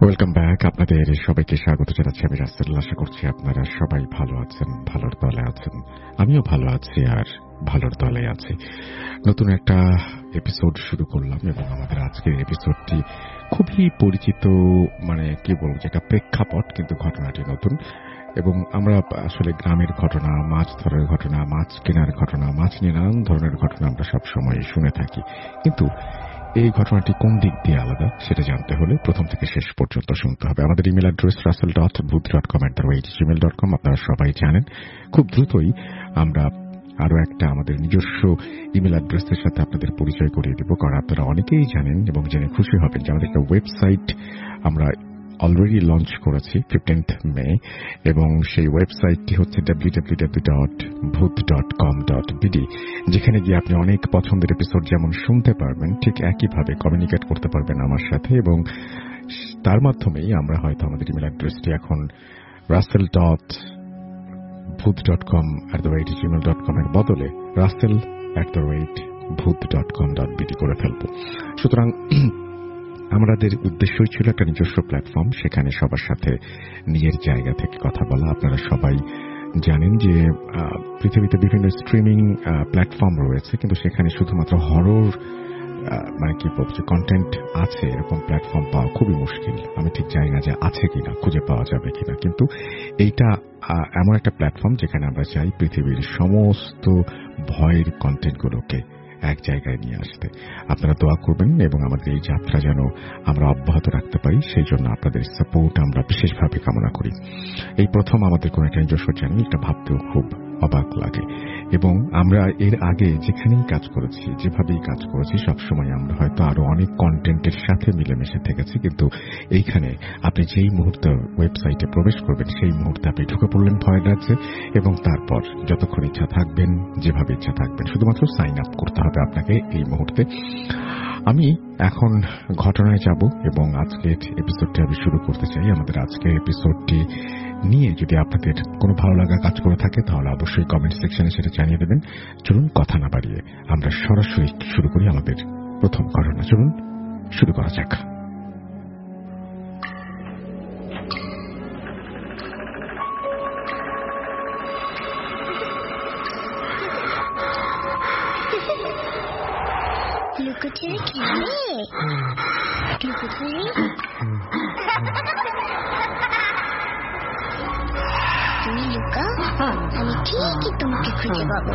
Welcome back. আপনাদের সবাইকে স্বাগত জানাচ্ছি। আমি রাসেল। আশা করছি আপনারা সবাই ভালো আছেন, ভালোর দলে আছেন। আমিও ভালো আছি আর ভালোর দলে আছি। নতুন একটা এপিসোড শুরু করলাম এবং আমাদের আজকের এপিসোডটি খুবই পরিচিত, কি বলবো, যেটা প্রেক্ষাপট, কিন্তু ঘটনাটি নতুন। এবং আমরা আসলে গ্রামের ঘটনা, মাছ ধরার ঘটনা, মাছ কেনার ঘটনা, মাছ নিয়ে নানান ধরনের ঘটনা আমরা সবসময় শুনে থাকি। কিন্তু এই ঘটনাটি কোন দিক দিয়ে আলাদা সেটা জানতে হলে প্রথম থেকে শেষ পর্যন্ত শুনতে হবে। আমাদের ইমেল অ্যাড্রেস russell.booth.com@gmail.com আপনারা সবাই জানেন। খুব দ্রুতই আমরা আরো একটা আমাদের নিজস্ব ইমেল অ্যাড্রেসের সাথে আপনাদের পরিচয় করিয়ে দেব, কারণ আপনারা অনেকেই জানেন এবং জেনে খুশি হবেন যে আমাদের একটা ওয়েবসাইট আমরা অলরেডি লঞ্চ করেছি 15th মে, এবং সেই ওয়েবসাইটটি হচ্ছে www.booth.com.bd, যেখানে গিয়ে আপনি অনেক পছন্দের এপিসোড যেমন শুনতে পারবেন, ঠিক একইভাবে কমিউনিকেট করতে পারবেন আমার সাথে। এবং তার মাধ্যমেই আমরা হয়তো আমাদের ইমেল অ্যাড্রেসটি এখন russell.booth.com@gmail.com এর বদলে russell@booth.com.bd করে ফেলব। সুতরাং আমাদের উদ্দেশ্যই ছিল একটা নিজস্ব প্ল্যাটফর্ম, সেখানে সবার সাথে নিজের জায়গা থেকে কথা বলা। আপনারা সবাই জানেন যে পৃথিবীতে বিভিন্ন স্ট্রিমিং প্ল্যাটফর্ম রয়েছে, কিন্তু সেখানে শুধুমাত্র হরর কন্টেন্ট আছে এরকম প্ল্যাটফর্ম পাওয়া খুবই মুশকিল। আমি ঠিক জানি না যে আছে কিনা, খুঁজে পাওয়া যাবে কিনা, কিন্তু এইটা এমন একটা প্ল্যাটফর্ম যেখানে আমরা চাই পৃথিবীর সমস্ত ভয়ের কন্টেন্টগুলোকে এক জায়গায় নিয়ে আসতে। আপনারা দোয়া করবেন এবং আমাদের এই যাত্রা যেন আমরা অব্যাহত রাখতে পারি, সেই জন্য আপনাদের সাপোর্ট আমরা বিশেষভাবে কামনা করি। এই প্রথম আমাদের কোন একটা নিজস্ব চ্যানেল, এটা ভাবতেও খুব অবাক লাগে। এবং আমরা এর আগে যেখানেই কাজ করেছি, যেভাবেই কাজ করেছি, সবসময় আমরা হয়তো আরো অনেক কন্টেন্টের সাথে মিলেমিশে থেকেছি, কিন্তু এইখানে আপনি যেই মুহূর্তে ওয়েবসাইটে প্রবেশ করবেন সেই মুহূর্তে আপনি ঢুকে পড়লেন ভয়ের রাজ্যে, এবং তারপর যতক্ষণ ইচ্ছা থাকবেন, যেভাবে ইচ্ছা থাকবেন, শুধুমাত্র সাইন আপ করতে হবে আপনাকে এই মুহূর্তে। আমি এখন ঘটনায় যাব এবং আজকের এপিসোডটি আমি শুরু করতে চাই। আমাদের আজকের এপিসোডটি নিয়ে যদি আপনাদের কোনো ভালো লাগা কাজ করে থাকে তাহলে অবশ্যই কমেন্ট সেকশনে সেটা জানিয়ে দেবেন। চলুন কথা না বাড়িয়ে আমরা সরাসরি শুরু করি আমাদের প্রথম ঘটনা। চলুন শুরু করা যাক। লুকোচুরি খেলে লুকোচুরি তুমি লুকাও, আমি ঠিকই তোমাকে খুঁজে পাবো।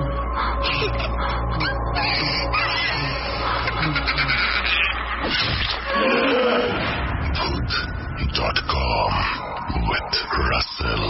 Booth.com with Russell.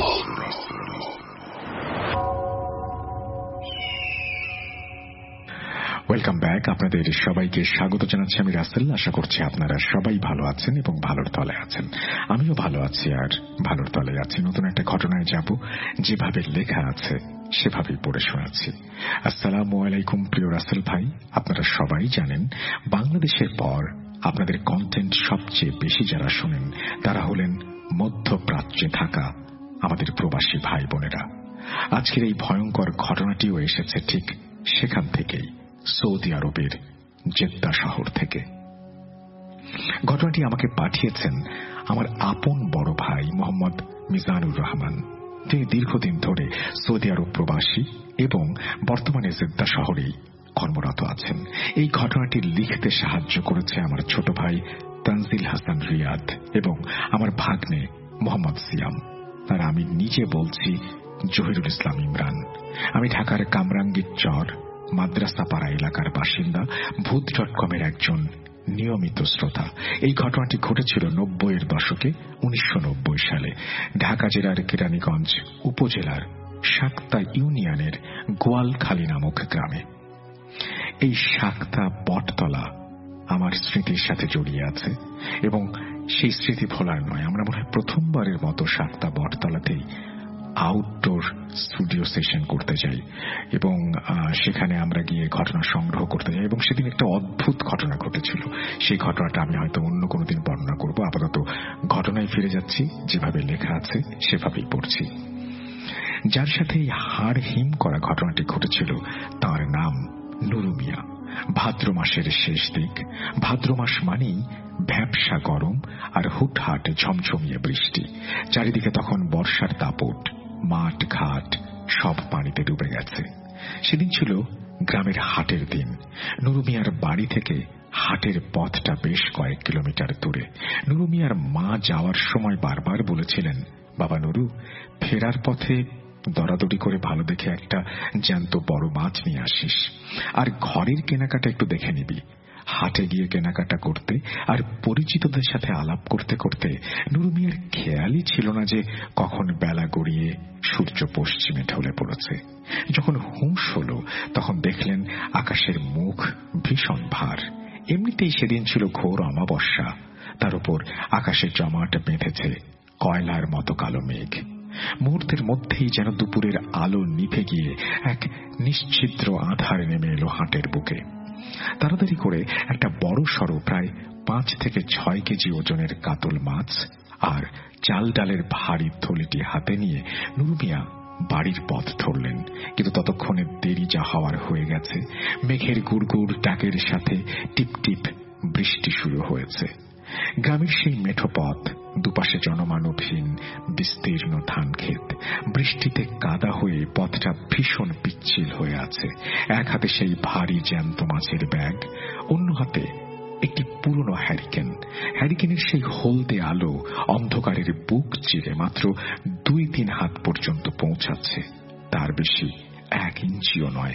Welcome back. আপনাদের সবাইকে স্বাগত জানাচ্ছি। আমি রাসেল। আশা করছি আপনারা সবাই ভালো আছেন এবং ভালোর তলে আছেন। আমিও ভালো আছি আর ভালোর তলে আছি। নতুন একটা ঘটনায় যাব, যেভাবে লেখা আছে সেভাবেই পড়ে শোনাচ্ছি। আসসালামু আলাইকুম প্রিয় রাসেল ভাই। আপনারা সবাই জানেন বাংলাদেশের পর আপনাদের কন্টেন্ট সবচেয়ে বেশি যারা শোনেন তারা হলেন মধ্যপ্রাচ্যে থাকা আমাদের প্রবাসী ভাই বোনেরা। আজকের এই ভয়ঙ্কর ঘটনাটিও এসেছে ঠিক সেখান থেকেই, সৌদি আরবের জেদ্দা শহর থেকে। ঘটনাটি আমাকে পাঠিয়েছেন আমার আপন বড় ভাই মোহাম্মদ মিজানুর রহমান। তিনি দীর্ঘদিন ধরে সৌদি আরব প্রবাসী এবং বর্তমানে জেদ্দা শহরেই কর্মরত আছেন। এই ঘটনাটি লিখতে সাহায্য করেছে আমার ছোট ভাই তানজিল হাসান রিয়াদ এবং আমার ভাগ্নে মোহাম্মদ সিয়াম, আর আমি নিজে বলছি জহিরুল ইসলাম ইমরান। আমি ঢাকার কামরাঙ্গীর চর মাদ্রাসাপাড়া এলাকার বাসিন্দা, Booth.com-এর একজন নিয়মিত শ্রোতা। এই ঘটনাটি ঘটেছিল 90-এর দশকে, 1990 সালে ঢাকা জেলার কেরানীগঞ্জ উপজেলার শাক্তা ইউনিয়নের গোয়ালখালী নামক গ্রামে। এই শাক্তা বটতলা আমার স্মৃতির সাথে জড়িয়ে আছে এবং সেই স্মৃতি ভোলার নয়। আমরা মনে হয় প্রথমবারের মতো শাক্তা বটতলাতেই আউটডোর স্টুডিও সেশন করতে যাই এবং সেখানে আমরা গিয়ে ঘটনা সংগ্রহ করতে যাই, এবং সেদিন একটা অদ্ভুত ঘটনা ঘটেছিল। সেই ঘটনাটা আমি হয়তো অন্য কোনো দিন বর্ণনা করব। আপাতত ঘটনায় ফিরে যাচ্ছি, যেভাবে লেখা আছে সেভাবেই পড়ছি। যার সাথে এই হাড় হিম করা ঘটনাটি ঘটেছিল তার নাম নুরু মিয়া। ভাদ্র মাসের শেষ দিক। ভাদ্র মাস মানেই ভ্যাপসা গরম আর হুটহাট ঝমঝমিয়ে বৃষ্টি। চারিদিকে তখন বর্ষার দাপট, মাঠ ঘাট সব পানিতে ডুবে গেছে। সেদিন ছিল গ্রামের হাটের দিন। নুরু মিয়ার বাড়ি থেকে হাটের পথটা বেশ কয়েক কিলোমিটার দূরে। নুরু মিয়ার মা যাওয়ার সময় বারবার বলেছিলেন, বাবা নুরু, ফেরার পথে দরাদরি করে ভালো দেখে একটা জ্যান্ত বড় মাছ নিয়ে আসিস, আর ঘরের কেনাকাটা একটু দেখে নিবি। হাটে গিয়ে কেনাকাটা করতে আর পরিচিতদের সাথে আলাপ করতে করতে নুরু মিয়ার খেয়ালই ছিল না যে কখন বেলা গড়িয়ে সূর্য পশ্চিমে ঢলে পড়েছে। যখন হুঁশ হল তখন দেখলেন আকাশের মুখ ভীষণ ভার। এমনিতেই সেদিন ছিল ঘোর অমাবস্যা, তার উপর আকাশে জমাট বেঁধেছে কয়লার মতো কালো মেঘ। মুহূর্তের মধ্যেই যেন দুপুরের আলো নিভে গিয়ে এক নিশ্ছিদ্র আধার নেমে এলো হাটের বুকে। তাড়াতাড়ি করে একটা বড় সড়ো প্রায় 5 থেকে 6 কেজি ওজনের কাতল মাছ আর চাল ডালের ভারী থলিটি হাতে নিয়ে নুরু মিয়া বাড়ির পথ ধরলেন। কিন্তু ততক্ষণে দেরি যা হওয়ার হয়ে গেছে। মেঘের গুড়গুড় ডাকের সাথে টিপটিপ বৃষ্টি শুরু হয়েছে। গ্রামের সেই মেঠো পথ, দুপাশে জনমানবহীন বিস্তীর্ণ ধান ক্ষেত, বৃষ্টিতে কাদা হয়ে পথটা ভীষণ পিচ্ছিল হয়ে আছে। এক হাতে সেই ভারী জ্যান্ত মাছের ব্যাগ, অন্য হাতে একটি পুরনো হ্যারিকেন। হ্যারিকেনের সেই হলদে আলো অন্ধকারের বুক চিরে মাত্র 2-3 হাত পর্যন্ত পৌঁছাচ্ছে, তার বেশি 1 ইঞ্চিও নয়।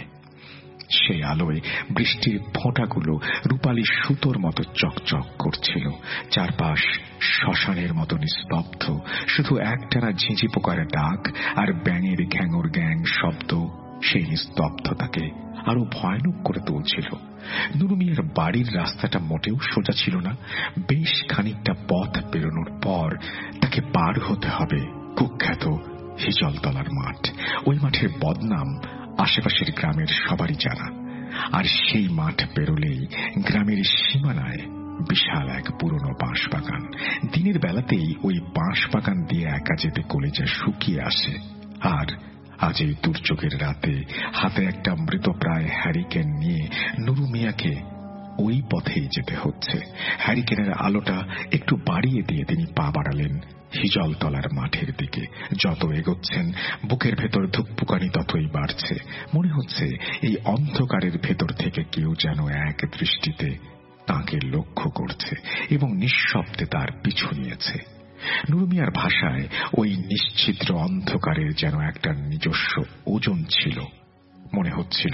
সেই আলোয় বৃষ্টির ফোঁটাগুলো রূপালী সুতোর মতো চকচক করছিল। চারপাশ শ্মশানের মতো নিস্তব্ধ, শুধু একটানা ঝিঁঝি পোকার ডাক আর ব্যাঙের ঘ্যাঙর গ্যাং শব্দ সেই নিস্তব্ধতাকে আরো ভয়ানক করে তুলছিল। নুরু মিয়ার বাড়ির রাস্তাটা মোটেও সোজা ছিল না। বেশ খানিকটা পথ পেরোনোর পর তাকে পার হতে হবে কুখ্যাত হিজলতলার মাঠ। ওই মাঠের বদনাম আশেপাশের গ্রামের সবারই জানা। আর সেই মাঠ পেরোলেই গ্রামের সীমানায় বিশাল এক পুরনো বাঁশ বাগান। দিনের বেলাতেই ওই বাঁশ বাগান দিয়ে একা যেতে কলেজা শুকিয়ে আসে। আর আজ এই দুর্যোগের রাতে হাতে একটা মৃতপ্রায় হ্যারিকেন নিয়ে নুরু মিয়াকে ওই পথেই যেতে হচ্ছে। হ্যারিকেনের আলোটা একটু বাড়িয়ে দিয়ে তিনি পা বাড়ালেন হিজলতলার মাঠের দিকে। যত এগোচ্ছেন বুকের ভেতর ধুকপুকানি ততই বাড়ছে। মনে হচ্ছে এই অন্ধকারের ভেতর থেকে কেউ যেন এক দৃষ্টিতে তাঁকে লক্ষ্য করছে এবং নিঃশব্দে তার পিছু নিয়েছে। নুরু মিয়ার ভাষায় ওই নিশ্ছিদ্র অন্ধকারের যেন একটা নিজস্ব ওজন ছিল। মনে হচ্ছিল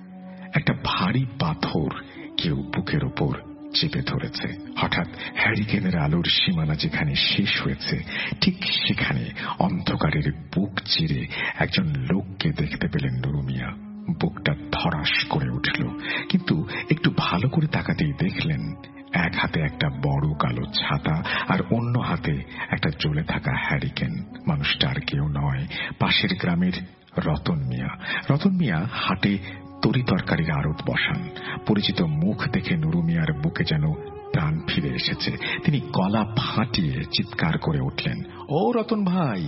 একটা ভারী পাথর কেউ বুকের ওপর চেপে ধরেছে। হঠাৎ হ্যারিকেনের আলোর সীমানা যেখানে শেষ হয়েছে ঠিক সেখানে অন্ধকারের বুক চিরে একজন লোককে দেখতে পেলেন নুরু মিয়া। বুকটা ধড়াস করে উঠল, কিন্তু একটু ভালো করে তাকাতেই দেখলেন এক হাতে একটা বড় কালো ছাতা আর অন্য হাতে একটা জ্বলে থাকা হ্যারিকেন। মানুষটা আর কেউ নয়, পাশের গ্রামের রতন মিয়া। রতন মিয়া হাটে তরি তরকারির আড়ত বসান। পরিচিত মুখ দেখে নুরু মিয়ার বুকে যেন প্রাণ ফিরে এসেছে। তিনি গলা ফাটিয়ে চিৎকার করে উঠলেন, ও রতন ভাই,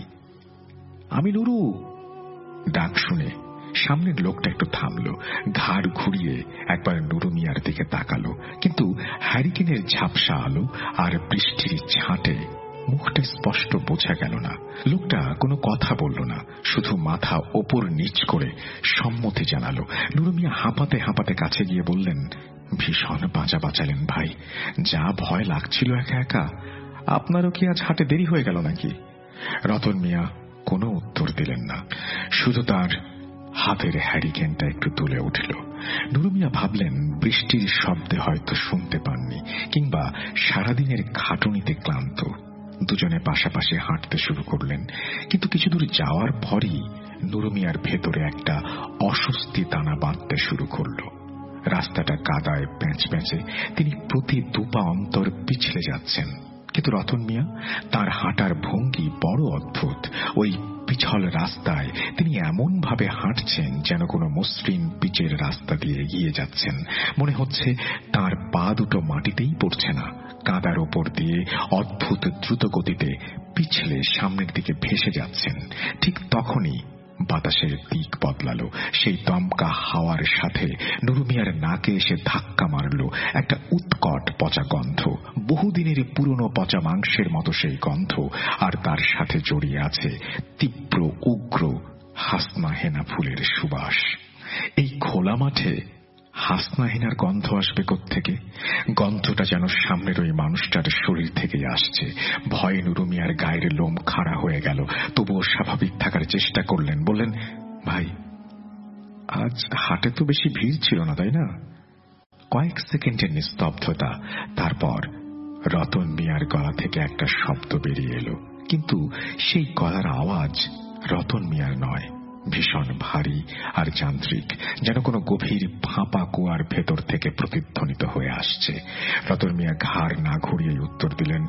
আমি নুরু। ডাক শুনে সামনের লোকটা একটু থামল, ঘাড় ঘুরিয়ে একবার নুরু মিয়ার দিকে তাকালো, কিন্তু হ্যারিকেনের ঝাপসা আলো আর বৃষ্টির ছাঁটে মুখটা স্পষ্ট বোঝা গেল না। লোকটা কোনো কথা বলল না, শুধু মাথা ওপর নিচ করে সম্মতি জানালো। নুরু মিয়া হাঁপাতে হাঁপাতে কাছে গিয়ে বললেন, ভীষণ বাঁচা বাঁচালেন ভাই, যা ভয় লাগছিল একা একা। আপনারও কি আজ হাটে দেরি হয়ে গেল নাকি? রতন মিয়া কোনো উত্তর দিলেন না, শুধু তার হাতের হ্যারিকেনটা একটু তুলে উঠল। নুরু মিয়া ভাবলেন বৃষ্টির শব্দে হয়তো শুনতে পাননি, কিংবা সারাদিনের খাটুনিতে ক্লান্ত। দুজনে পাশাপাশি হাঁটতে শুরু করলেন, কিন্তু কিছু দূর যাওয়ার পরই নুরু মিয়ার ভেতরে একটা অস্বস্তি দানা বাঁধতে শুরু করল। রাস্তাটা কাদায় প্যাঁচ প্যাঁচে, তিনি প্রতি 2 পা অন্তর পিছলে যাচ্ছেন। কিন্তু রতন মিয়া, তার হাঁটার ভঙ্গি বড় অদ্ভুত। ওই পিছল রাস্তায় তিনি এমন ভাবে হাঁটছেন যেন কোনো মসৃণ পিচের রাস্তা দিয়ে এগিয়ে যাচ্ছেন। মনে হচ্ছে তার পা দুটো মাটিতেই পড়ছে না, কাদার ওপর দিয়ে অদ্ভুত দ্রুত গতিতে পিছলে সামনের দিকে ভেসে যাচ্ছেন। ঠিক তখনই বাতাসের দিক বদলালো। সেই দমকা হাওয়ার সাথে নুরু মিয়ার নাকে এসে ধাক্কা মারল একটা উৎকট পচা গন্ধ, বহুদিনের পুরনো পচা মাংসের মতো সেই গন্ধ। আর তার সাথে জড়িয়ে আছে তীব্র উগ্র হাসনা হেনা ফুলের সুবাস। এই খোলা মাঠে হাসনা হেনার গন্ধ আসবে কোত্থেকে? গন্ধটা যেন সামনের ওই মানুষটার শরীর থেকেই আসছে। ভয়ে নুরু মিয়ার গায়ের লোম খাড়া হয়ে গেল, তবুও স্বাভাবিক থাকার চেষ্টা করলেন। বললেন, ভাই, আজ হাটে তো বেশি ভিড় ছিল না, তাই না? কয়েক সেকেন্ডের নিস্তব্ধতা, তারপর রতন মিয়ার গলা থেকে একটা শব্দ বেরিয়ে এলো, কিন্তু সেই গলার আওয়াজ রতন মিয়ার নয়, ভীষণ ভারী আর যান্ত্রিক, যেন কোনো গভীর ফাঁপা কুয়ার ভেতর থেকে প্রতিধ্বনিত হয়ে আসছে। রতন মিয়া ঘাড় না ঘুরিয়ে উত্তর দিলেন,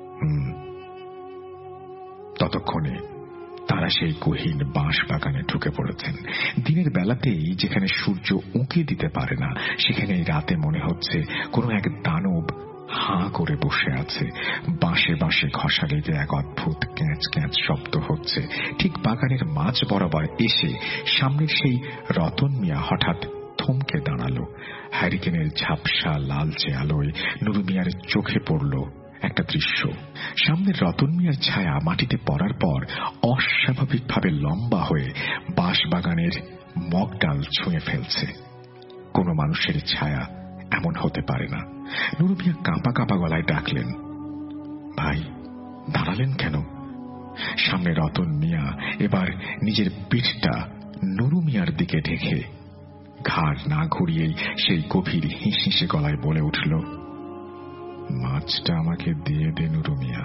ততক্ষণে তারা সেই গহীন বাঁশ বাগানে ঢুকে পড়েছেন। দিনের বেলাতেই যেখানে সূর্য উঁকি দিতে পারে না, সেখানে রাতে মনে হচ্ছে কোনো এক দানব হাঁ করে বসে আছে। বাঁশে বাঁশে ঘষা লেগে এক অদ্ভুত ক্যাঁচ ক্যাঁচ শব্দ হচ্ছে। ঠিক বাগানের মাঝ বরাবর এসে সামনের সেই রতন মিয়া হঠাৎ থমকে দাঁড়ালো। হ্যারিকেনের ঝাপসা লালচে আলোয় নুরু মিয়ার চোখে পড়ল একটা দৃশ্য। সামনের রতন মিয়ার ছায়া মাটিতে পড়ার পর অস্বাভাবিকভাবে লম্বা হয়ে বাঁশ বাগানের মগডাল ছুঁয়ে ফেলছে। কোনো মানুষের ছায়া এমন হতে পারে না। নুরু মিয়া কাঁপা কাঁপা গলায় ডাকলেন, ভাই, দাঁড়ালেন কেন? সামনে রতন মিয়া এবার নিজের পিঠটা নুরু মিয়ার দিকে ঢেকে ঘাড় না ঘুরিয়েই সেই গভীর হিসহিসে গলায় বলে উঠল, মাছটা আমাকে দিয়ে দে নুরু মিয়া,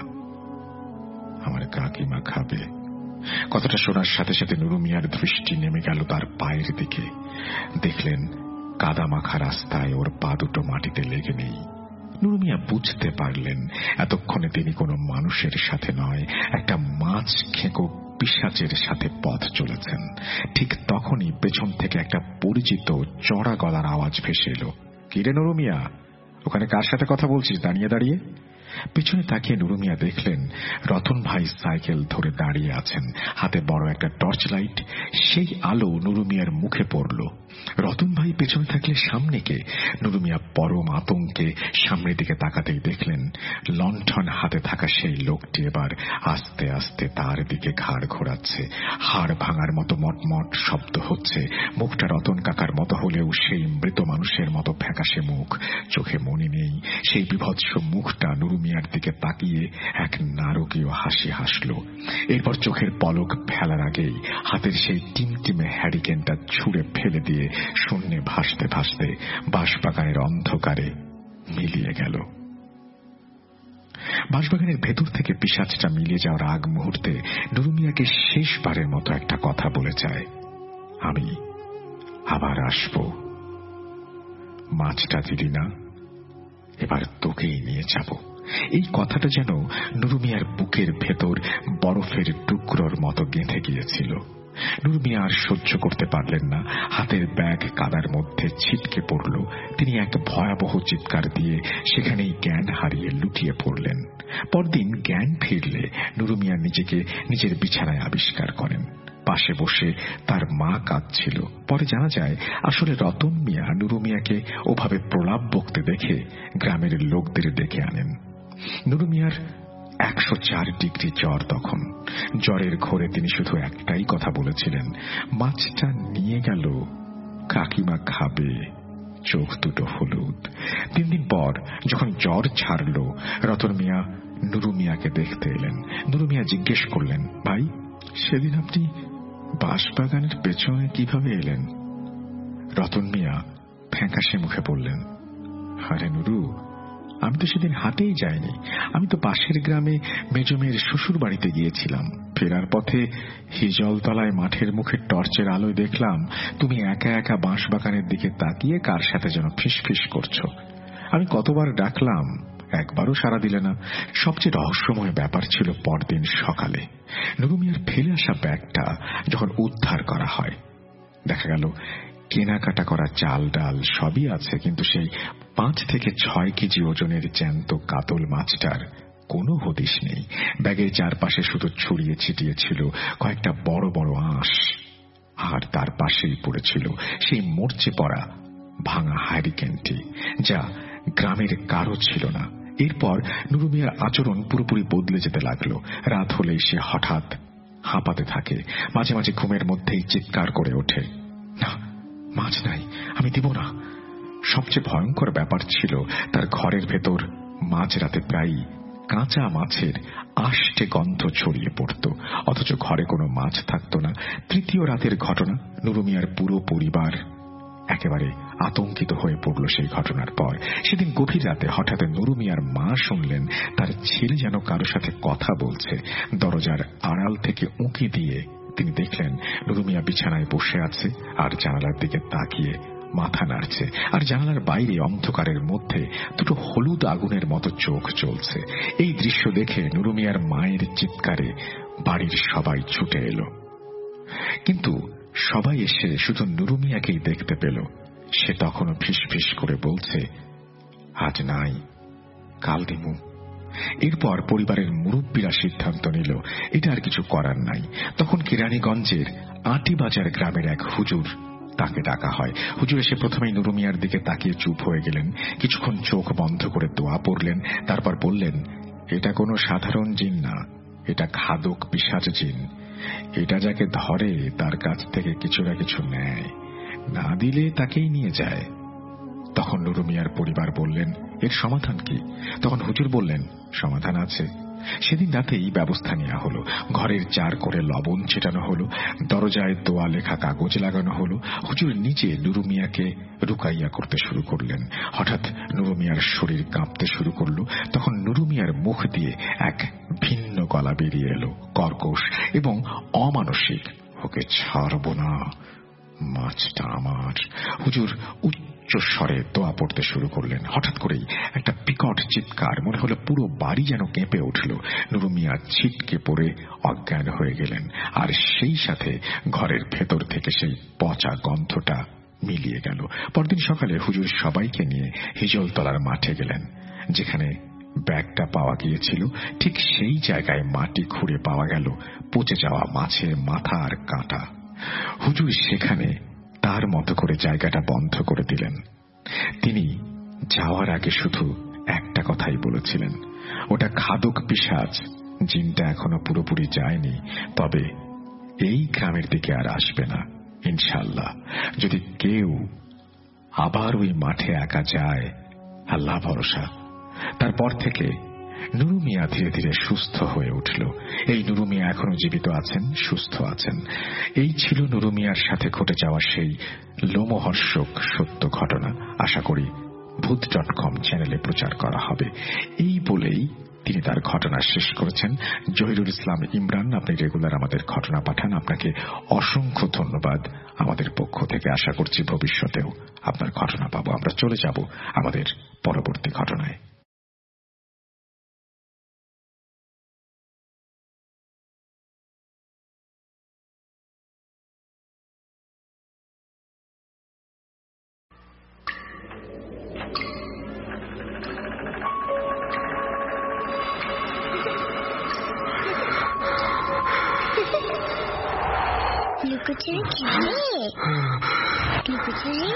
আমার কাকিমা খাবে। কথাটা শোনার সাথে সাথে নুরু মিয়ার দৃষ্টি নেমে গেল তার পায়ের দিকে। দেখলেন কাদা মাখা রাস্তায় ওর পা দুটো মাটিতে লেগে নেই। নুরু মিয়া বুঝতে পারলেন এতক্ষণে তিনি কোনো মানুষের সাথে নয়, একটা মাছ খেকো পিশাচের সাথে পথ চলেছেন। ঠিক তখনই পেছন থেকে একটা পরিচিত চড়া গলার আওয়াজ ভেসে এলো, কিরে নুরু মিয়া, ওখানে কার সাথে কথা বলছিস দাঁড়িয়ে দাঁড়িয়ে? পিছনে তাকিয়ে নুরু মিয়া দেখলেন রতন ভাই সাইকেল ধরে দাঁড়িয়ে আছেন, হাতে বড় একটা টর্চ লাইট। সেই আলো নুরু মিয়ার মুখে পড়ল। রতন ভাই পেছনে থাকলে সামনে কে? নুরু মিয়া পরম আতঙ্কে সামনের দিকে তাকাতেই দেখলেন লণ্ঠন হাতে থাকা সেই লোকটি এবার আস্তে আস্তে তার দিকে ঘাড় ঘোরাচ্ছে। হাড় ভাঙার মতো মটমট শব্দ হচ্ছে। মুখটা রতন কাকার মতো হলেও সেই মৃত মানুষের মতো ফ্যাকাশে মুখ, চোখে মনি নেই। সেই বিভৎস মুখটা নুরু মিয়ার দিকে তাকিয়ে এক নারকীয় হাসি হাসল। এরপর চোখের পলক ফেলার আগেই হাতের সেই টিমটিমে হ্যারিকেনটা ছুঁড়ে ফেলে দিয়ে শূন্যে ভাসতে ভাসতে বাঁশবাগানের অন্ধকারে মিলিয়ে গেল। বাঁশবাগানের ভেতর থেকে পিশাচটা মিলিয়ে যাওয়ার আগ মুহূর্তে নুরু মিয়াকে শেষবারের মতো একটা কথা বলে যায়, আমি আবার আসব, মাছটা দিলি না, এবার তোকেই নিয়ে যাব। এই কথাটা যেন নুরু মিয়ার বুকের ভেতর বরফের টুকরোর মতো গেঁথে গিয়েছিল। নুরু মিয়া আর সহ্য করতে পারলেন না। হাতের ব্যাগ কাদার মধ্যে ছিটকে পড়ল। তিনি এক ভয়াবহ চিৎকার দিয়ে সেখানেই জ্ঞান হারিয়ে লুটিয়ে পড়লেন। পরদিন জ্ঞান ফিরলে নুরু মিয়া নিজেকে নিজের বিছানায় আবিষ্কার করেন। পাশে বসে তার মা কাঁদছিল। পরে জানা যায় আসলে রতন মিয়া নুরু মিয়াকে ওভাবে প্রলাপ বকতে দেখে গ্রামের লোকদের ডেকে আনেন। নুরু মিয়ার 104 ডিগ্রি জ্বর তখন। জ্বরের ঘোরে তিনি শুধু একটাই কথা বলেছিলেন, মাছটা নিয়ে গেল, কাকিমা খাবে, চোখ দুটো হলুদ। 3 দিন পর যখন জ্বর ছাড়ল, রতন মিয়া নুরু মিয়াকে দেখতে এলেন। নুরু মিয়া জিজ্ঞেস করলেন, ভাই, সেদিন আপনি বাঁশবাগানের পেছনে কিভাবে এলেন? রতন মিয়া ফ্যাকাশে মুখে বললেন, আরে নুরু, আমি তো সেদিন হাটেই যাইনি। আমি তো পাশের গ্রামে মেজমের শ্বশুর বাড়িতে গিয়েছিলাম। ফেরার পথে হিজলতলায় মাঠের মুখে টর্চের আলোয় দেখলাম তুমি একা একা বাঁশবাগানের দিকে তাকিয়ে কার সাথে যেন ফিসফিস করছো। আমি কতবার ডাকলাম, একবারও সাড়া দিলে না। সবচেয়ে রহস্যময় ব্যাপার ছিল পরদিন সকালে নুরু মিয়ার ফেলে আসা ব্যাগটা যখন উদ্ধার করা হয়, দেখা গেল কেনাকাটা করা চাল ডাল সবই আছে, কিন্তু সেই 5 থেকে 6 কেজি ওজনের জ্যান্ত কাতল মাছটার কোনো হদিশ নেই। ব্যাগের চারপাশে শুধু ছড়িয়ে ছিটিয়ে ছিল কয়েকটা বড় বড় আঁশ। আর তার পাশেই পড়েছিল সেই মরচে পড়া ভাঙা হ্যারিকেনটি, যা গ্রামের কারো ছিল না। এরপর নুরু মিয়ার আচরণ পুরোপুরি বদলে যেতে লাগলো। রাত হলেই সে হঠাৎ হাঁপাতে থাকে, মাঝে মাঝে ঘুমের মধ্যেই চিৎকার করে ওঠে, না, মাছ নাই, আমি দিব না। সবচেয়ে ভয়ঙ্কর ব্যাপার ছিল তার ঘরের ভেতর মাঝরাতে প্রায়ই কাঁচা মাছের আষ্টে গন্ধ ছড়িয়ে পড়ত, অথচ ঘরে কোনো মাছ থাকত না। তৃতীয় রাতের ঘটনা। নুরু মিয়ার পুরো পরিবার একেবারে আতঙ্কিত হয়ে পড়ল সেই ঘটনার পর। সেদিন গভীর রাতে হঠাৎ নুরু মিয়ার মা শুনলেন তার ছেলে যেন কারো সাথে কথা বলছে। দরজার আড়াল থেকে উঁকি দিয়ে তিনি দেখলেন নুরু মিয়া বিছানায় বসে আছে আর জানালার দিকে তাকিয়ে মাথা নাড়ছে, আর জানালার বাইরে অন্ধকারের মধ্যে দুটো হলুদ আগুনের মতো চোখ চলছে। এই দৃশ্য দেখে নুরু মিয়ার মায়ের চিৎকারে বাড়ির সবাই ছুটে এলো, কিন্তু সবাই এসে শুধু নুরু মিয়াকেই দেখতে পেল। সে তখনও ফিস ফিস করে বলছে, আজ নাই, কাল দিমু। এরপর পরিবারের মুরব্বীরা সিদ্ধান্ত নিল এটা আর কিছু করার নাই। তখন কেরানীগঞ্জের আটিবাজার গ্রামের এক হুজুর, তাকে ডাকা হয়। হুজুর এসে প্রথমেই নুরু মিয়ার দিকে তাকিয়ে চুপ হয়ে গেলেন, কিছুক্ষণ চোখ বন্ধ করে দোয়া পড়লেন, তারপর বললেন, এটা কোনো সাধারণ জিন না, এটা ঘাতক পিশাচ জিন। এটা যাকে ধরে তার কাছ থেকে কিছু না কিছু নেয়, না দিলে তাকেই নিয়ে যায়। তখন নুরু মিয়ার পরিবার বললেন, এর সমাধান কি? তখন হুজুর বললেন, সমাধান আছে। সেদিন রাতেই ব্যবস্থা নেওয়া হলো। ঘরের চার করে লবণ ছেটানো হলো, দরজায় দোয়া লেখা কাগজ লাগানো হলো। হুজুর নিজে নুরু মিয়াকে রুকাইয়া করতে শুরু করলেন। হঠাৎ নুরু মিয়ার শরীর কাঁপতে শুরু করলো। তখন নুরু মিয়ার মুখ দিয়ে এক ভিন্ন গলা বেরিয়ে এলো, কর্কশ এবং অমানসিক, ওকে ছাড়ব না, মাছটা আমার। হুজুর উচ্চ স্বরে দোয়া পড়তে শুরু করলেন। হঠাৎ করেই একটা বিকট চিৎকার, মনে হলো পুরো বাড়ি যেন কেঁপে উঠল। নুরু মিয়া ছিটকে পড়ে অজ্ঞান হয়ে গেলেন, আর সেই সাথে ঘরের ভেতর থেকে সেই পচা গন্ধটা মিলিয়ে গেল। পরদিন সকালে হুজুর সবাইকে নিয়ে হিজলতলার মাঠে গেলেন। যেখানে ব্যাগটা পাওয়া গিয়েছিল ঠিক সেই জায়গায় মাটি খুঁড়ে পাওয়া গেল পচে যাওয়া মাছের মাথা আর কাঁটা। হুজুর সেখানে তার মতো করে জায়গাটা বন্ধ করে দিলেন। তিনি যাওয়ার আগে শুধু একটা কথাই বলেছিলেন, ওটা ঘাতক পিশাচ, জিনটা এখনো পুরোপুরি যায়নি, তবে এই গ্রামের দিকে আর আসবে না ইনশাআল্লাহ। যদি কেউ আবার ওই মাঠে একা যায়, আল্লাহ ভরসা। তারপর থেকে নুরু মিয়া ধীরে ধীরে সুস্থ হয়ে উঠল। এই নুরু মিয়া এখনো জীবিত আছেন, সুস্থ আছেন। এই ছিল নুরু মিয়ার সাথে ঘটে যাওয়া সেই লোমহর্ষক সত্য ঘটনা। আশা করি ভূত.com চ্যানেলে প্রচার করা হবে। এই বলেই তিনি তার ঘটনা শেষ করেছেন। জহিরুল ইসলাম ইমরান, আপনি রেগুলার আমাদের ঘটনা পাঠান, আপনাকে অসংখ্য ধন্যবাদ আমাদের পক্ষ থেকে। আশা করছি ভবিষ্যতেও আপনার ঘটনা পাবো। আমরা চলে যাব আমাদের পরবর্তী ঘটনায়। লুকোচুরি খেলে লুকোচুরি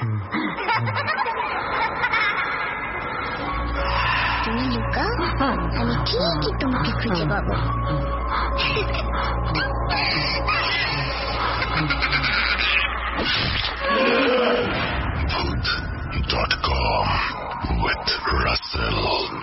তুমি লুকাও, আমি ঠিকই তোমাকে খুঁজে পাবো। Voot.com with Russell.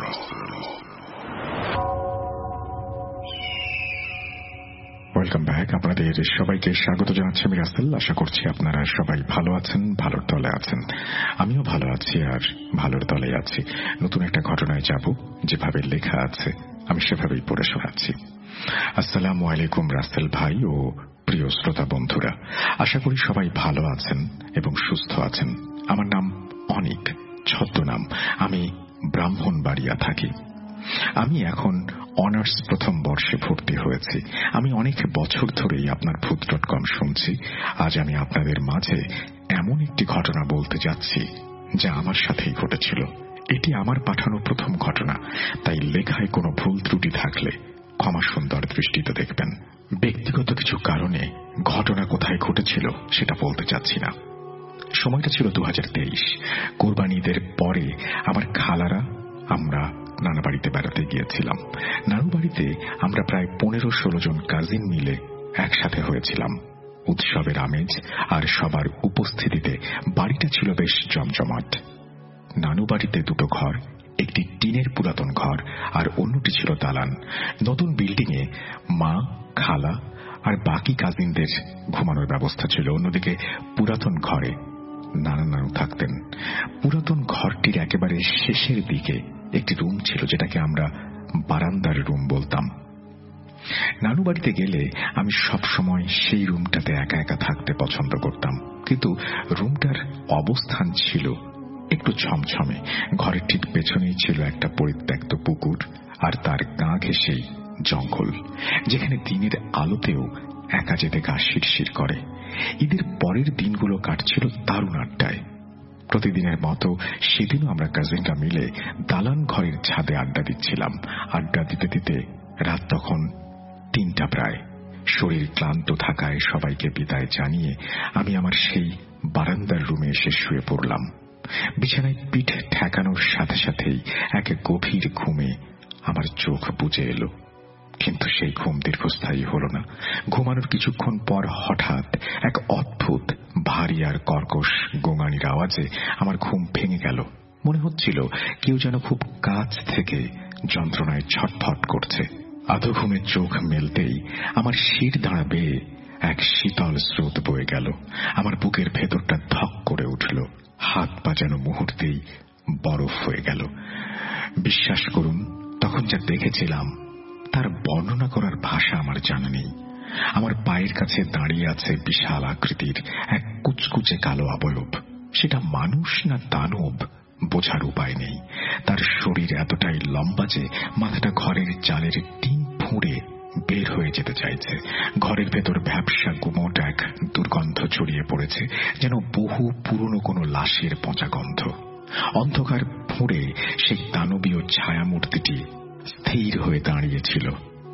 Welcome back. আপনাদের সবাইকে স্বাগত জানাচ্ছি আমি রাসেল। আশা করছি আপনারা সবাই ভালো আছেন, ভালোর তলে আছেন। আমিও ভালো আছি আর ভালোর তলে আছি। নতুন একটা ঘটনায় যাব, যেভাবে লেখা আছে আমি সেভাবেই পড়ে শোনাচ্ছি। আসসালামু আলাইকুম রাসেল ভাই ও প্রিয় শ্রোতা বন্ধুরা, আশা করি সবাই ভালো আছেন এবং সুস্থ আছেন। আমার নাম অনিক, ছদ্মনাম। আমি ব্রাহ্মণবাড়িয়া থাকি। আমি এখন অনার্স প্রথম বর্ষে ভর্তি হয়েছি। আমি অনেক বছর ধরেই আপনার ভূত.com শুনছি। আজ আমি আপনাদের মাঝে এমন একটি ঘটনা বলতে যাচ্ছি যা আমার সাথেই ঘটেছিল। এটি আমার পাঠানো প্রথম ঘটনা, তাই লেখায় কোনো ভুল ত্রুটি থাকলে ক্ষমা সুন্দর দৃষ্টিতে দেখবেন। ব্যক্তিগত কিছু কারণে ঘটনা কোথায় ঘটেছিল সেটা বলতে চাচ্ছি না। সময়টা ছিল 2023। কোরবানি ঈদের পরে আমার খালারা আমরা নানা বাড়িতে বেড়াতে গিয়েছিলাম। নানু বাড়িতে আমরা প্রায় 15-16 জন কাজিন মিলে একসাথে হয়েছিলাম। উৎসবের আমেজ আর সবার উপস্থিতিতে বাড়িটা ছিল বেশ জমজমাট। নানু বাড়িতে দুটো ঘর, একটি টিনের পুরাতন ঘর আর অন্যটি ছিল দালান। নতুন বিল্ডিং এ মা, খালা আর বাকি কাজিনদের ঘুমানোর ব্যবস্থা ছিল। অন্যদিকে পুরাতন ঘরে নানু থাকতেন। পুরাতন ঘরটির একেবারে শেষের দিকে একটি রুম ছিল, যেটাকে আমরা বারান্দার রুম বলতাম। নানু বাড়িতে গেলে আমি সবসময় সেই রুমটাতে একা একা থাকতে পছন্দ করতাম, কিন্তু রুমটার অবস্থান ছিল একটু ছমছমে। ঘরের ঠিক পেছনেই ছিল একটা পরিত্যক্ত পুকুর আর তার গা ঘেঁষেই জঙ্গল, যেখানে দিনের আলোতেও একা যেতে গা শিরশির করে। ঈদের পরের দিনগুলো কাটছিল দারুণ আড্ডায়। প্রতিদিনের মতো সেদিনও আমরা কাজিনরা মিলে দালান ঘরের ছাদে আড্ডা দিচ্ছিলাম। আড্ডা দিতে দিতে রাত তখন 3টা প্রায়। শরীর ক্লান্ত থাকায় সবাইকে বিদায় জানিয়ে আমি আমার সেই বারান্দার রুমে এসে শুয়ে পড়লাম। বিছানায় পিঠ ঠেকানোর সাথে সাথেই এক গভীর ঘুমে আমার চোখ বুজে এলো, কিন্তু সেই ঘুম দীর্ঘস্থায়ী হল না। ঘুমানোর কিছুক্ষণ পর হঠাৎ এক অদ্ভুত ভারী আর কর্কশ গোঙানির আওয়াজে আমার ঘুম ভেঙে গেল। মনে হচ্ছিল কেউ যেন খুব কাছ থেকে যন্ত্রণায় ছটফট করছে। আধো ঘুমে চোখ মেলতেই আমার শির দাঁড়া বেয়ে এক শীতল স্রোত বয়ে গেল। আমার বুকের ভেতরটা ধক করে উঠল, হাত পা যেন মুহূর্তেই বরফ হয়ে গেল। বিশ্বাস করুন, তখন যা দেখেছিলাম তার বর্ণনা করার ভাষা আমার জানা নেই। আমার পায়ের কাছে দাঁড়িয়ে আছে বিশাল আকৃতির এক কুচকুচে কালো অবয়ব। সেটা মানুষ না দানব বোঝার উপায় নেই। তার শরীর এতটাই লম্বা যে মাথাটা ঘরের চালের টিন ফুঁড়ে বের হয়ে যেতে চাইছে। ঘরের ভেতর ভ্যাপসা গুমোট এক দুর্গন্ধ ছড়িয়ে পড়েছে, যেন বহু পুরনো কোনো লাশের পচা গন্ধ। অন্ধকার ফুঁড়ে সেই দানবীয় ছায়ামূর্তিটি স্থির হয়ে দাঁড়িয়েছিল।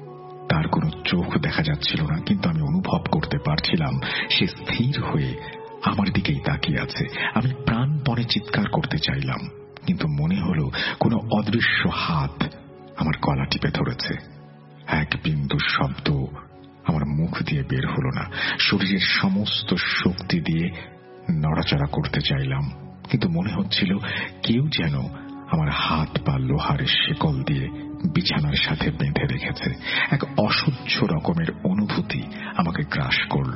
তার কোনো চোখ দেখা যাচ্ছিল না, কিন্তু আমি অনুভব করতে পারছিলাম সে স্থির হয়ে আমার দিকেই তাকিয়ে আছে। আমি প্রাণপণে চিৎকার করতে চাইলাম, কিন্তু মনে হলো কোনো অদৃশ্য হাত আমার গলা টিপে ধরেছে। এক বিন্দু শব্দ আমার মুখ দিয়ে বের হলো না। শরীরের সমস্ত শক্তি দিয়ে নড়াচড়া করতে চাইলাম, কিন্তু মনে হচ্ছিল কেউ যেন আমার হাত পা লোহার শেকল দিয়ে বিছানার সাথে বেঁধে রেখেছে। এক অসহ্য রকমের অনুভূতি আমাকে গ্রাস করল।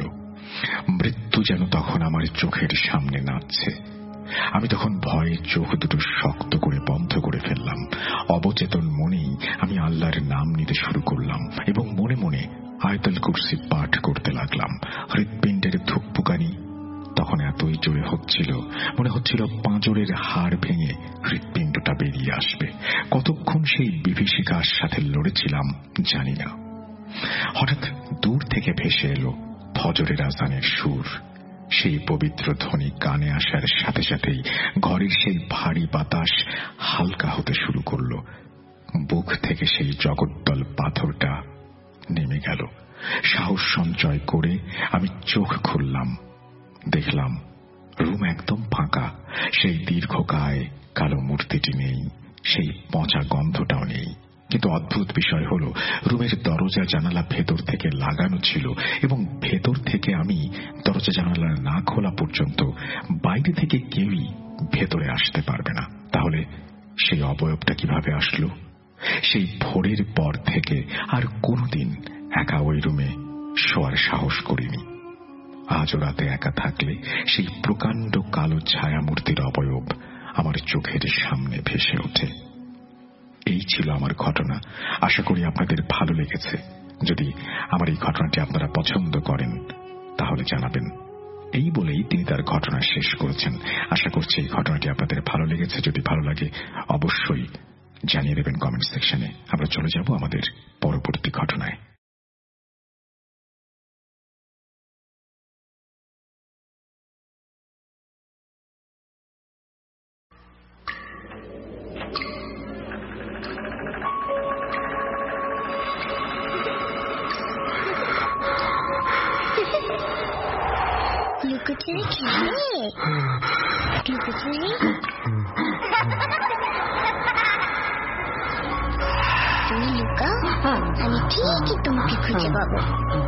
মৃত্যু যেন তখন আমার চোখের সামনে নাচছে। আমি তখন ভয়ে চোখ দুটো শক্ত করে বন্ধ করে ফেললাম। অবচেতন মনেই আমি আল্লাহর নাম নিতে শুরু করলাম এবং মনে মনে আয়াতুল কুরসি পাঠ করতে লাগলাম। হৃৎপিণ্ডের ধুকপুকানি তখন এতই জোরে হচ্ছিল, মনে হচ্ছিল পাঁজরের হাড় ভেঙে হৃৎপিণ্ডটা বেরিয়ে আসবে। কতক্ষণ সেই বিভীষিকার সাথে লড়েছিলাম জানি না। হঠাৎ দূর থেকে ভেসে এলো ফজরের আযানের সুর। সেই পবিত্র ধ্বনি কানে আসার সাথে সাথেই ঘরের সেই ভারী বাতাস হালকা হতে শুরু করল। বুক থেকে সেই জগদ্দল পাথরটা নেমে গেল। সাহস সঞ্চয় করে আমি চোখ খুললাম। দেখলাম রুম একদম ফাঁকা। সেই দীর্ঘকায় কালো মূর্তিটি নেই, সেই পচা গন্ধটাও নেই। কিন্তু অদ্ভুত বিষয় হলো, রুমের দরজা জানালা ভেতর থেকে লাগানো ছিল এবং ভেতর থেকে আমি দরজা জানালা না খোলা পর্যন্ত বাইরে থেকে কেউই ভেতরে আসতে পারবে না। তাহলে সেই অবয়বটা কিভাবে আসলো? সেই ভোরের পর থেকে আর কোনোদিন একা ওই রুমে শোয়ার সাহস করিনি। আজও রাতে একা থাকলে সেই প্রকাণ্ড কালো ছায়ামূর্তির অবয়ব আমার চোখের সামনে ভেসে ওঠে। এই ছিল আমার ঘটনা। আশা করি আপনাদের ভালো লেগেছে। যদি আমার এই ঘটনাটি আপনারা পছন্দ করেন তাহলে জানাবেন। এই বলেই তিনি তার ঘটনা শেষ করেছেন। আশা করছি এই ঘটনাটি আপনাদের ভালো লেগেছে। যদি ভালো লাগে অবশ্যই জানিয়ে দেবেন কমেন্ট সেকশনে। আমরা চলে যাব আমাদের পরবর্তী ঘটনায়। লুকোচুরি খেলে? লুকোচুরি? তুমি লুকাও, আমি ঠিকই তোমাকে খুঁজে পাবো।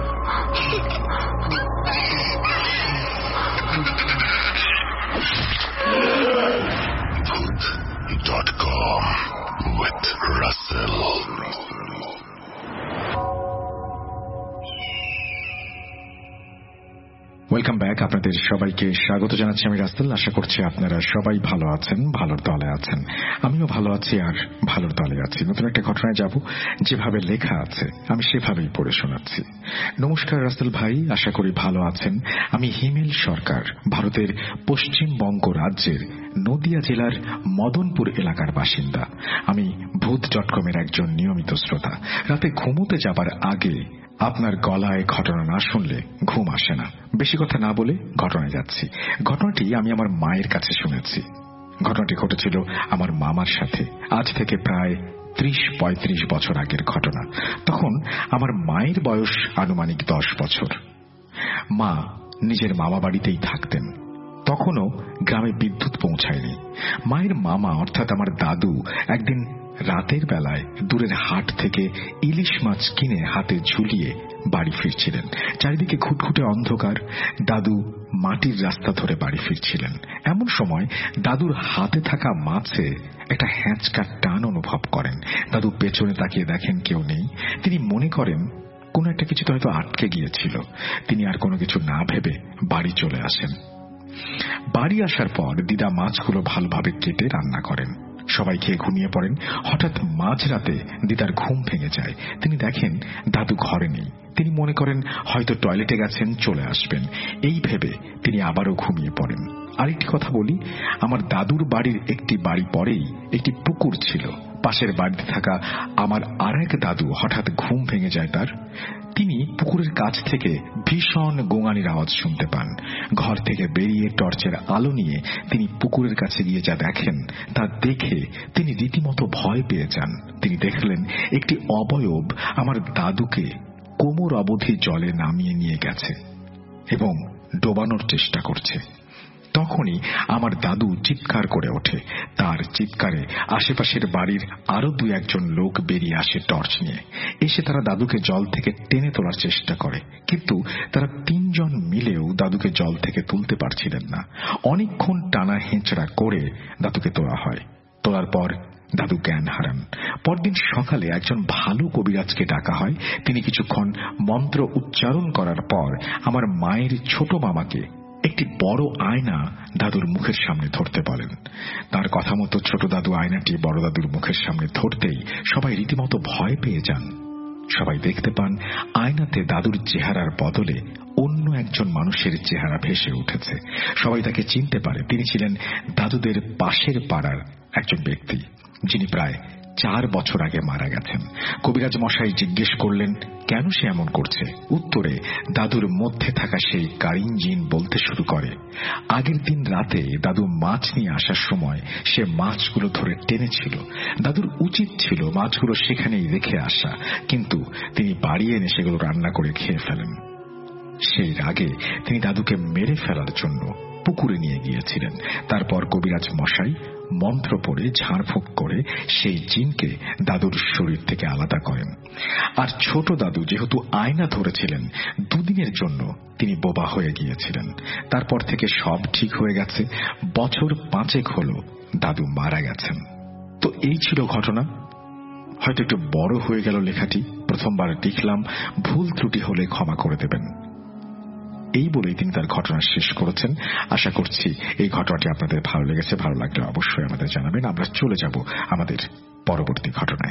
Voot.com with Russell. Welcome back. আপনাদের সবাইকে স্বাগত জানাচ্ছি আমি রাসেল। আশা করছি আপনারা সবাই ভালো আছেন, ভালোর দলে আছেন। আমিও ভালো আছি আর ভালোর দলে আছি। নতুন একটা ঘটনায় যাব, যেভাবে লেখা আছে আমি সেভাবেই পড়ে শোনাচ্ছি। নমস্কার রাসেল ভাই, আশা করি ভালো আছেন। আমি হিমেল সরকার, ভারতের পশ্চিমবঙ্গ রাজ্যের নদিয়া জেলার মদনপুর এলাকার বাসিন্দা। আমি ভূত.com এর একজন নিয়মিত শ্রোতা। রাতে ঘুমোতে যাবার আগে আপনার গলায় ঘটনা না শুনলে ঘুম আসে না। বেশি কথা না বলে ঘটনায় যাচ্ছি। ঘটনাটি আমি আমার মায়ের কাছে শুনেছি। ঘটনাটি ঘটেছিল আমার মামার সাথে। আজ থেকে প্রায় ৩০-৩৫ বছর আগের ঘটনা। তখন আমার মায়ের বয়স আনুমানিক ১০ বছর। মা নিজের মামা বাড়িতেই থাকতেন। তখনও গ্রামে বিদ্যুৎ পৌঁছায়নি। মায়ের মামা অর্থাৎ আমার দাদু একদিন রাতের বেলায় দূরের হাট থেকে ইলিশ মাছ কিনে হাতে ঝুলিয়ে বাড়ি ফিরছিলেন। চারিদিকে ঘুটঘুটে অন্ধকার। দাদু মাটির রাস্তা ধরে বাড়ি ফিরছিলেন। এমন সময় দাদুর হাতে থাকা মাছে একটা হ্যাঁচকা টান অনুভব করেন। দাদু পেছনে তাকিয়ে দেখেন কেউ নেই। তিনি মনে করেন কোনো একটা কিছুতে হয়তো আটকে গিয়েছিল। তিনি আর কোনো কিছু না ভেবে বাড়ি চলে আসেন। বাড়ি আসার পর দিদা মাছগুলো ভালোভাবে কেটে রান্না করেন। সবাই খেয়ে ঘুমিয়ে পড়েন। হঠাৎ মাঝরাতে দিদার ঘুম ভেঙে যায়। তিনি দেখেন দাদু ঘরে নেই। তিনি মনে করেন হয়তো টয়লেটে গেছেন, চলে আসবেন। এই ভেবে তিনি আবারও ঘুমিয়ে পড়েন। আরেকটি কথা বলি, আমার দাদুর বাড়ির একটি বাড়ি পরেই একটি পুকুর ছিল। পাশের বাড়িতে থাকা আমার আরেক দাদু হঠাৎ ঘুম ভেঙে যায় তার। তিনি পুকুরের কাছ থেকে ভীষণ গোঙানির আওয়াজ শুনতে পান। ঘর থেকে বেরিয়ে টর্চের আলো নিয়ে তিনি পুকুরের কাছে গিয়ে যা দেখেন তা দেখে তিনি রীতিমতো ভয় পেয়ে যান। তিনি দেখলেন একটি অবয়ব আমার দাদুকে কোমর অবধি জলে নামিয়ে নিয়ে গেছে এবং ডোবানোর চেষ্টা করছে। তখনই আমার দাদু চিৎকার করে ওঠে। তার চিৎকারে আশেপাশের বাড়ির আরো ২-১ লোক বেরিয়ে আসে টর্চ নিয়ে। এসে তারা দাদুকে জল থেকে টেনে তোলার চেষ্টা করে, কিন্তু তারা ৩ জন মিলেও দাদুকে জল থেকে তুলতে পারছিলেন না। অনেকক্ষণ টানা হেঁচড়া করে দাদুকে তোলা হয়। তোলার পর দাদু জ্ঞান হারান। পরদিন সকালে একজন ভালো কবিরাজকে ডাকা হয়। তিনি কিছুক্ষণ মন্ত্র উচ্চারণ করার পর আমার মায়ের ছোট মামাকে একটি বড় আয়না দাদুর মুখের সামনে ধরতে বলেন। তার কথা মতো ছোট দাদু আয়নাটি বড় দাদুর মুখের সামনে ধরতেই সবাই রীতিমতো ভয় পেয়ে যান। সবাই দেখতে পান আয়নাতে দাদুর চেহারার বদলে অন্য একজন মানুষের চেহারা ভেসে উঠেছে। সবাই তাকে চিনতে পারে। তিনি ছিলেন দাদুদের পাশের পাড়ার একজন ব্যক্তি, যিনি প্রায় ৪ বছর আগে মারা গেছেন। কবিরাজ মশাই জিজ্ঞেস করলেন কেন সে এমন করছে। উত্তরে দাদুর মধ্যে থাকা সেই কারিন জিন বলতে শুরু করে, আগের দিন রাতে দাদু মাছ নিয়ে আসার সময় সে মাছগুলো ধরে টেনেছিল। দাদুর উচিত ছিল মাছগুলো সেখানেই রেখে আসা, কিন্তু তিনি বাড়ি এনে সেগুলো রান্না করে খেয়ে ফেলেন। সেই রাগে তিনি দাদুকে মেরে ফেলার জন্য পুকুরে নিয়ে গিয়েছিলেন। তারপর কবিরাজ মশাই মন্ত্র পড়ে ঝাড়ফুঁক করে সেই জিনকে দাদুর শরীর থেকে আলাদা করেন। আর ছোট দাদু যেহেতু আয়না ধরেছিলেন, 2 দিনের জন্য তিনি বোবা হয়ে গিয়েছিলেন। তারপর থেকে সব ঠিক হয়ে গেছে। বছর 5 হলো দাদু মারা গেছেন। তো এই ছিল ঘটনা। হয়তো একটু বড় হয়ে গেল লেখাটি। প্রথমবার লিখলাম, ভুল ত্রুটি হলে ক্ষমা করে দেবেন। এই বলেই তিনি তার ঘটনা শেষ করেছেন। আশা করছি এই ঘটনাটি আপনাদের ভালো লেগেছে। ভালো লাগলে অবশ্যই আমাদের জানাবেন। আমরা চলে যাব আমাদের পরবর্তী ঘটনায়।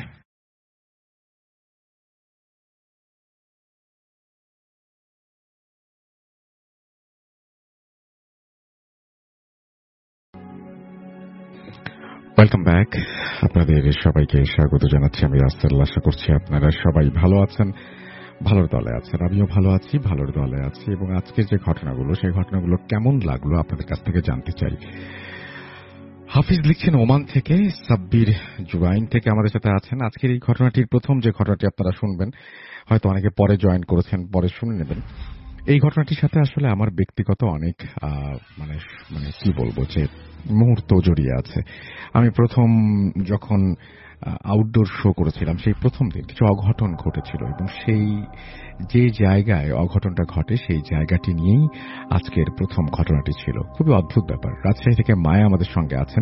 Welcome back. আপনাদের সবাইকে স্বাগত জানাচ্ছি আমি রাসেল। আশা করছি আপনারা সবাই ভালো আছেন, ভালোর দলে আছেন। আমিও ভালো আছি, ভালোর দলে আছি। এবং আজকের যে ঘটনাগুলো, সেই ঘটনাগুলো কেমন লাগলো আপনাদের কাছ থেকে জানতে চাই। হাফিজ লিখছেন ওমান থেকে, সাব্বির জুবাইন থেকে আমাদের সাথে আছেন। আজকের এই ঘটনাটির প্রথম যে ঘটনাটি আপনারা শুনবেন, হয়তো অনেকে পরে জয়েন করেছেন, পরে শুনে নেবেন। এই ঘটনাটির সাথে আসলে আমার ব্যক্তিগত অনেক মানে মানে কি বলবো যে মুহূর্ত জড়িয়ে আছে। আমি প্রথম যখন আউটডোর শো করেছিলাম সেই প্রথম দিন কিছু অঘটন ঘটেছিল এবং সেই যে জায়গায় অঘটনটা ঘটে সেই জায়গাটি নিয়েই আজকের প্রথম ঘটনাটি ছিল। খুবই অদ্ভুত ব্যাপার। রাজশাহী থেকে মায়া আমাদের সঙ্গে আছেন,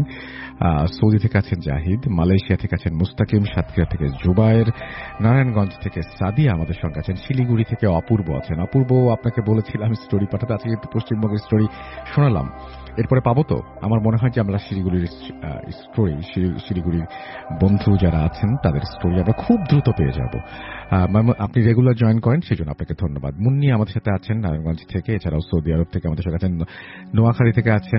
সৌদি থেকে আছেন জাহিদ, মালয়েশিয়া থেকে আছেন মুস্তাকিম, সাতক্ষীরা থেকে জুবায়ের, নারায়ণগঞ্জ থেকে সাদিয়া আমাদের সঙ্গে আছেন, শিলিগুড়ি থেকে অপূর্ব আছেন। অপূর্ব, আপনাকে বলেছিলাম স্টোরি পাঠাতে, আজকে কিন্তু পশ্চিমবঙ্গের স্টোরি শোনালাম, এরপরে পাবো তো। আমার মনে হয় যে আমরা শিলিগুড়ির স্টোরি, শিলিগুড়ির বন্ধু যারা আছেন তাদের স্টোরি আমরা খুব দ্রুত পেয়ে যাব। আপনি রেগুলার জয়েন করেন সেজন্য আপনাকে ধন্যবাদ। মুন্নি আমাদের সাথে আছেন নারায়ণগঞ্জ থেকে, এছাড়াও সৌদি আরব থেকে আমাদের সঙ্গে আছেন, নোয়াখালী থেকে আছেন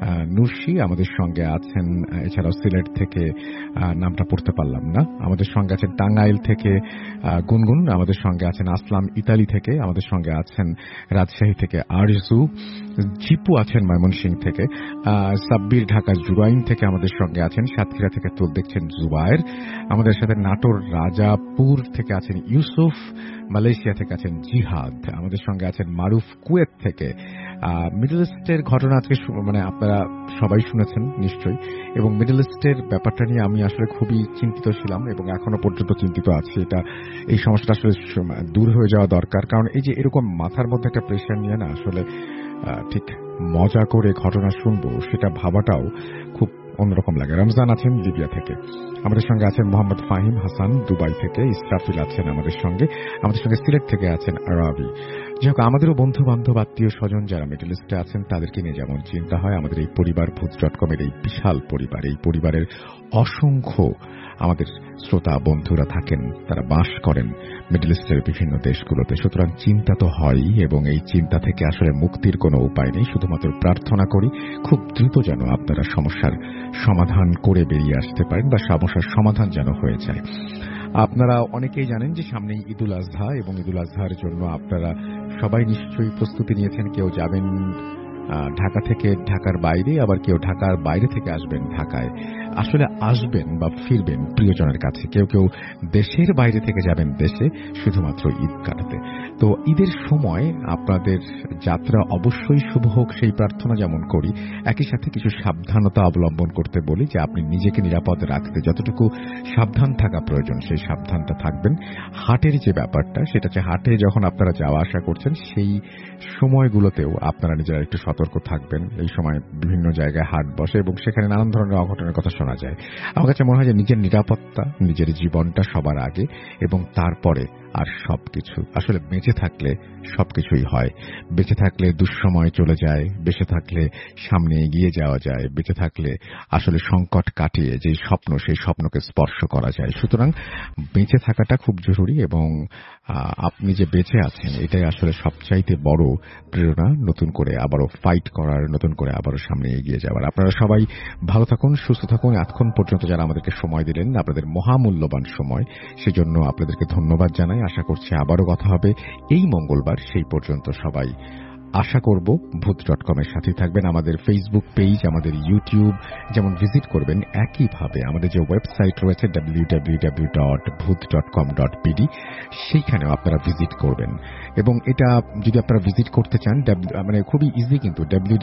নুরশি আমাদের সঙ্গে আছেন, এছাড়াও সিলেট থেকে নামটা পড়তে পারলাম না, আমাদের সঙ্গে আছেন টাঙ্গাইল থেকে গুনগুন, আমাদের সঙ্গে আছেন আসলাম ইতালি থেকে, আমাদের সঙ্গে আছেন রাজশাহী থেকে আরজু, জিপু আছেন ময়মনসিংহ থেকে, সাব্বির ঢাকা জুরাইন থেকে আমাদের সঙ্গে আছেন, সাতক্ষীরা থেকে তো দেখছেন জুবায়ের, আমাদের সাথে নাটোর রাজাপুর থেকে আছেন ইউসুফ, মালয়েশিয়া থেকে আছেন জিহাদ, আমাদের সঙ্গে আছেন মারুফ কুয়েত থেকে। মিডল ইস্টের ঘটনা আজকে মানে আপনারা সবাই শুনেছেন নিশ্চয়ই, এবং মিডল ইস্টের ব্যাপারটা নিয়ে আমি আসলে খুবই চিন্তিত ছিলাম এবং এখনো পর্যন্ত চিন্তিত আছি। এই সমস্যাটা আসলে দূর হয়ে যাওয়া দরকার, কারণ এই যে এরকম মাথার মধ্যে একটা প্রেশার নিয়ে না আসলে ঠিক মজা করে ঘটনা শুনবো সেটা ভাবাটাও খুব অন্যরকম লাগে। রমজান আছেন লিবিয়া থেকে, আমাদের সঙ্গে আছেন মোহাম্মদ ফাহিম হাসান দুবাই থেকে, ইসরাফিল আছেন আমাদের সঙ্গে সিলেট থেকে আছেন আরাবি। যাই হোক, আমাদেরও বন্ধু বান্ধব আত্মীয় স্বজন যারা মিডল ইস্টে আছেন তাদেরকে নিয়ে যেমন চিন্তা হয়, আমাদের এই পরিবার ভূত.com এর এই বিশাল পরিবার, এই পরিবারের অসংখ্য আমাদের শ্রোতা বন্ধুরা থাকেন, তারা বাস করেন মিডল ইস্টের বিভিন্ন দেশগুলোতে। সুতরাং চিন্তা তো হয়ই, এবং এই চিন্তা থেকে আসলে মুক্তির কোনো উপায় নেই। শুধুমাত্র প্রার্থনা করি খুব দ্রুত যেন আপনারা সমস্যার সমাধান করে বেরিয়ে আসতে পারেন, বা সমস্যার সমাধান যেন হয়ে যায়। আপনারা অনেকেই জানেন যে সামনেই ঈদুল আজহা, এবং ঈদুল আজহার জন্য আপনারা সবাই নিশ্চয়ই প্রস্তুতি নিয়েছেন। কেউ যাবেন ঢাকা থেকে ঢাকার বাইরে, আবার কেউ ঢাকার বাইরে থেকে আসবেন ঢাকায়। আসলে আসবেন বা ফিরবেন প্রিয়জনের কাছে, কেউ কেউ দেশের বাইরে থেকে যাবেন দেশে শুধুমাত্র ঈদ কাটাতে। তো ঈদের সময় আপনাদের যাত্রা অবশ্যই শুভ হোক সেই প্রার্থনা যেমন করি, একই সাথে কিছু সাবধানতা অবলম্বন করতে বলি, যে আপনি নিজেকে নিরাপদ রাখতে যতটুকু সাবধান থাকা প্রয়োজন সেই সাবধানটা থাকবেন। হাটের যে ব্যাপারটা, সেটা হচ্ছে হাটে যখন আপনারা যাওয়া আসা করছেন সেই সময়গুলোতেও আপনারা নিজেরা একটু সতর্ক থাকবেন। এই সময় বিভিন্ন জায়গায় হাট বসে এবং সেখানে নানান ধরনের অঘটনের কথা শোনা যায়। আমার কাছে মনে হয় যে নিজের নিরাপত্তা, নিজের জীবনটা সবার আগে, এবং তারপরে আর সবকিছু। আসলে বেঁচে থাকলে সবকিছুই হয়। বেঁচে থাকলে দুঃসময় চলে যায়, বেঁচে থাকলে সামনে এগিয়ে যাওয়া যায়, বেঁচে থাকলে আসলে সংকট কাটিয়ে যে স্বপ্ন, সেই স্বপ্নকে স্পর্শ করা যায়। সুতরাং বেঁচে থাকাটা খুব জরুরি, এবং আপনি যে বেঁচে আছেন এটাই আসলে সবচাইতে বড় প্রেরণা নতুন করে আবারও ফাইট করার, নতুন করে আবারও সামনে এগিয়ে যাওয়ার। আপনারা সবাই ভালো থাকুন, সুস্থ থাকুন। এতক্ষণ পর্যন্ত যারা আমাদেরকে সময় দিলেন, আপনাদের মহামূল্যবান সময়, সেজন্য আপনাদেরকে ধন্যবাদ জানাই। আশা করছি আবারও কথা হবে এই মঙ্গলবার। সেই পর্যন্ত সবাই আশা করব ভূত.com এর সাথে থাকবেন। আমাদের ফেসবুক পেজ, আমাদের ইউটিউব যেমন ভিজিট করবেন, একইভাবে আমাদের যে ওয়েবসাইট রয়েছে www.bhoot.com.pd, সেইখানেও আপনারা ভিজিট করবেন। এবং এটা যদি আপনারা ভিজিট করতে চান, মানে খুবই ইজি, কিন্তু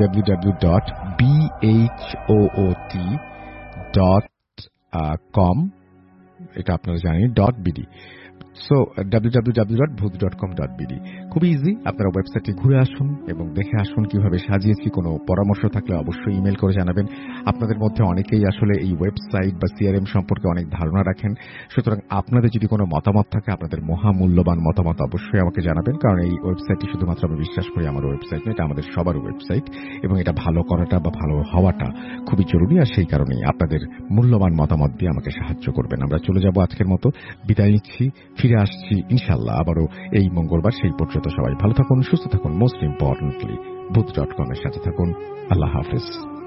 www.bhoot.com, এটা আপনারা জানেন .bd, সো www.bhoot.com.bd, খুবই ইজি। আপনারা ওয়েবসাইটে ঘুরে আসুন এবং দেখে আসুন কিভাবে সাজিয়েছি। কোনো পরামর্শ থাকলে অবশ্যই ইমেল করে জানাবেন। আপনাদের মধ্যে অনেকেই আসলে এই ওয়েবসাইট বা সিআরএম সম্পর্কে অনেক ধারণা রাখেন। সুতরাং আপনাদের যদি কোনো মতামত থাকে, আপনাদের মহামূল্যবান মতামত অবশ্যই আমাকে জানাবেন, কারণ এই ওয়েবসাইটটি শুধুমাত্র আমি বিশ্বাস করি আমার ওয়েবসাইট নয়, এটা আমাদের সবার ওয়েবসাইট, এবং এটা ভালো করাটা বা ভালো হওয়াটা খুবই জরুরি। আর সেই কারণেই আপনাদের মূল্যবান মতামত দিয়ে আমাকে সাহায্য করবেন। আমরা চলে যাব, আজকের মতো বিদায় নিচ্ছি, ফিরে আসছি ইনশাআল্লাহ আবারও এই মঙ্গলবার। সেই পর্যন্ত সবাই ভালো থাকুন, সুস্থ থাকুন, মোস্ট ইম্পর্টেন্টলি ভূত.com এর সাথে থাকুন। আল্লাহ হাফেজ।